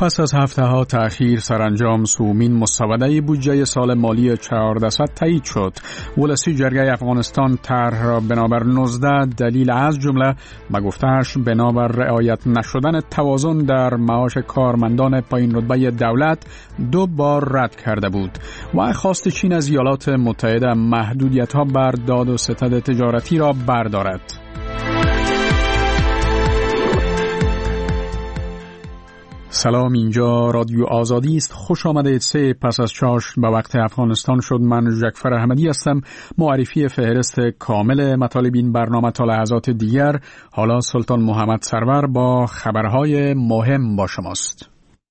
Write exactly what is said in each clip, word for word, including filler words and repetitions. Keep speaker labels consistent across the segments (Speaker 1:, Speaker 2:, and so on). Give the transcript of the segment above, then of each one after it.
Speaker 1: پس از هفته ها تأخیر سرانجام سومین مسوده بودجه سال مالی چهاردهصد تایید شد. ولسی جرگه افغانستان طرح را بنابر نوزده دلیل از جمله به گفته‌اش بنابر رعایت نشدن توازن در معاش کارمندان پایین رتبه دولت دو بار رد کرده بود و خواست چین از ایالات متحده محدودیت‌ها بر داد و ستد تجارتی را بردارد. سلام، اینجا رادیو آزادی است. خوش آمدید. سه پس از چاشت به وقت افغانستان شد. من جعفر احمدی هستم. معرفی فهرست کامل مطالب این برنامه تا لحظات دیگر. حالا سلطان محمد سرور با خبرهای مهم با شماست.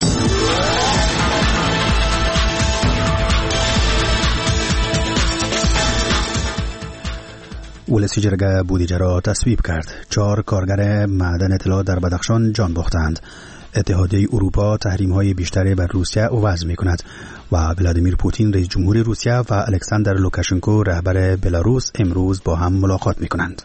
Speaker 2: ولسی جرگه بودجه را تصویب کرد. چهار کارگر معدن طلا در بدخشان جان باختند. اتحادیه اروپا تحریم‌های بیشتری بر روسیه وضع می‌کند و ولادیمیر پوتین رئیس جمهور روسیه و الکساندر لوکاشنکو رهبر بلاروس امروز با هم ملاقات می‌کنند.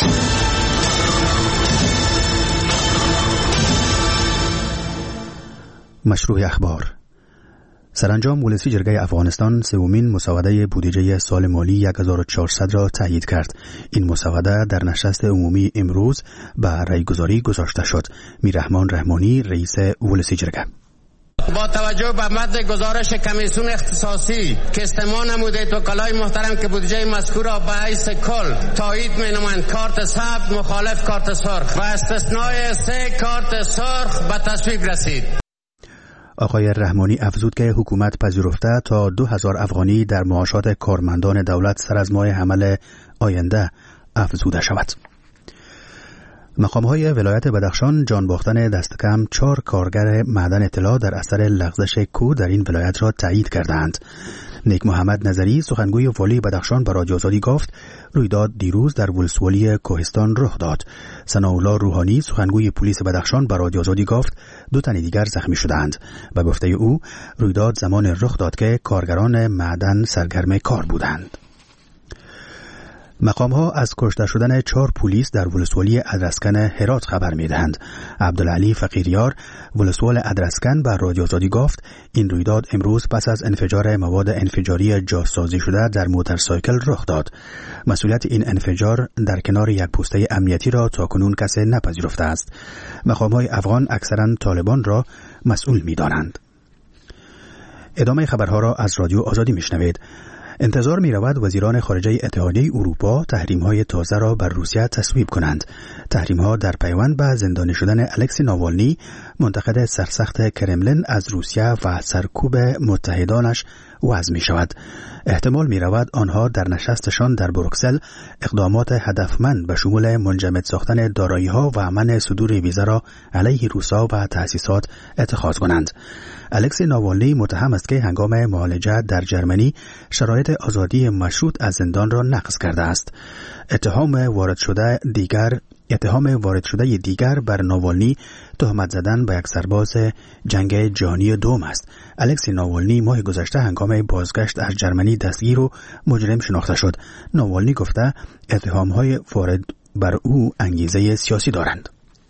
Speaker 2: مشروع اخبار. سرانجام ولسی جرگه افغانستان سومین مسوده بودجه سال مالی هزار و چهارصد را تایید کرد. این مسوده در نشست عمومی امروز به رأی‌گذاری گذاشته شد. میررحمان رحمانی رئیس ولسی جرگه:
Speaker 3: با توجه به متن گزارش کمیسیون اختصاصی که استماع نمودید، وکلای محترم که بودجه مذکور را به حیث کل تایید می‌نمایند، کارت سبز مخالف کارت سرخ و استثنای سه کارت سرخ به تصویب رسید.
Speaker 2: آقای رحمانی افزود که حکومت پذیرفته تا دو هزار افغانی در معاشات کارمندان دولت سر از ماه حمل آینده افزوده شود. مقام‌های ولایت بدخشان جان باختن دست کم چهار کارگر معدن طلا در اثر لغزش کوه در این ولایت را تایید کردند. نیک محمد نظری سخنگوی والی بدخشان به رادیو آزادی گفت رویداد دیروز در ولسوالی کوهستان رخ داد. ثناءالله روحانی سخنگوی پلیس بدخشان به رادیو آزادی گفت دو تن دیگر زخمی شدند. به گفته او رویداد زمان رخ داد که کارگران معدن سرگرم کار بودند. مقام‌ها از کشته شدن چهار پلیس در ولسوالی ادرسکن هرات خبر می‌دهند. عبدالعلی فقیریار ولسوال ادرسکن به رادیو آزادی گفت این رویداد امروز پس از انفجار مواد انفجاری جاسازی شده در موتورسایکل رخ داد. مسئولیت این انفجار در کنار یک پوسته امنیتی را تاکنون کسی نپذیرفته است. مقام‌های افغان اکثراً طالبان را مسئول می‌دانند. ادامه خبرها را از رادیو آزادی می‌شنوید. انتظار می رود وزیران خارجه اتحادیه اروپا تحریم‌های تازه را بر روسیه تصویب کنند. تحریم‌ها در پیوند به زندانی شدن الکسی ناوالنی، منتقد سرسخت کرملین از روسیه و سرکوب متحدانش وضع می شود. احتمال می رود آنها در نشستشان در بروکسل اقدامات هدفمند به شمول منجمد ساختن دارایی‌ها و منع صدور ویزا را علیه روسا و تأسیسات اتخاذ کنند. الکسی ناوالنی متهم است که هنگام معالجه در جرمنی شرایط آزادی مشروط از زندان را نقض کرده است. اتهام وارد شده دیگر اتهام وارد شده دیگر بر ناوالنی تهمت زدن به یک سرباز جنگ جهانی دوم است. الکسی ناوالنی ماه گذشته هنگام بازگشت از جرمنی دستگیر و مجرم شناخته شد. ناوالنی گفته اتهام‌های وارد بر او انگیزه سیاسی دارند.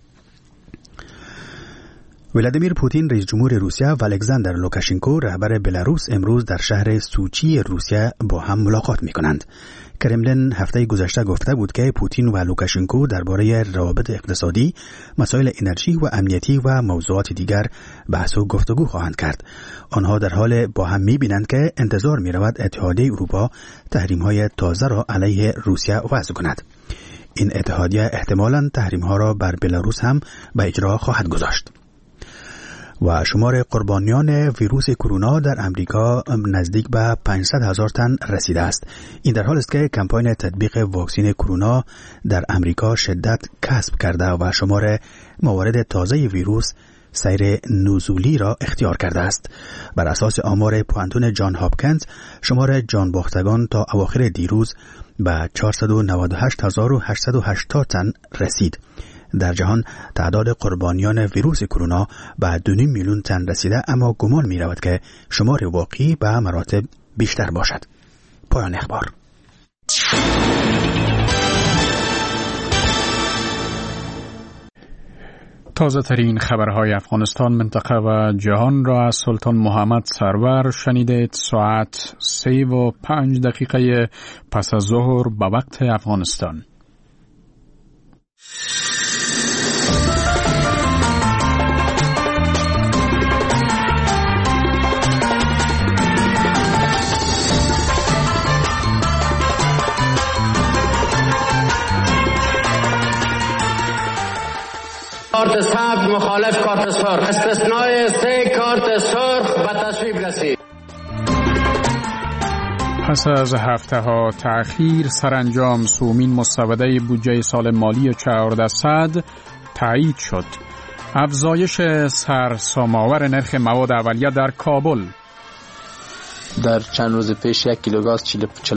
Speaker 2: ولادیمیر پوتین رئیس جمهور روسیه و الکساندر لوکاشنکو رهبر بلاروس امروز در شهر سوچی روسیه با هم ملاقات می‌کنند. کرملین هفته گذشته گفته بود که پوتین و لوکاشنکو درباره روابط اقتصادی، مسائل انرژی و امنیتی و موضوعات دیگر بحث و گفتگو خواهند کرد. آنها در حال با هم می‌بینند که انتظار می‌رود اتحادیه اروپا تحریم‌های تازه را علیه روسیه وضع کند. این اتحادیه احتمالاً تحریم‌ها را بر بلاروس هم به اجرا خواهد گذاشت. و شمار قربانیان ویروس کرونا در امریکا نزدیک به پانصد هزار تن رسیده است. این در حالی است که کمپاین تطبیق واکسن کرونا در امریکا شدت کسب کرده و شمار موارد تازه ویروس سیر نزولی را اختیار کرده است. بر اساس آمار پوانتون جان هاپکینز شمار جان باختگان تا اواخر دیروز به چهارصد و نود و هشت هزار و هشتصد و هشتاد تن رسید. در جهان تعداد قربانیان ویروس کرونا به دو و نیم میلیون تن رسیده، اما گمان می رود که شمار واقعی به مراتب بیشتر باشد. پایان اخبار.
Speaker 1: تازه ترین خبرهای افغانستان، منطقه و جهان را از سلطان محمد سرور شنیدید. ساعت سه و پنج دقیقه پس از ظهر به وقت افغانستان.
Speaker 3: کارت سبز مخالف کارت سرخ، استثنای سه کارت سرخ به تصویب رسید.
Speaker 1: پس از هفته ها تأخیر، سرانجام سومین مسوده بودجه سال مالی چهاردهصد تایید شد. افزایش سرسام‌آور نرخ مواد اولیه در کابل.
Speaker 4: در چند روز پیش یک کیلو گاز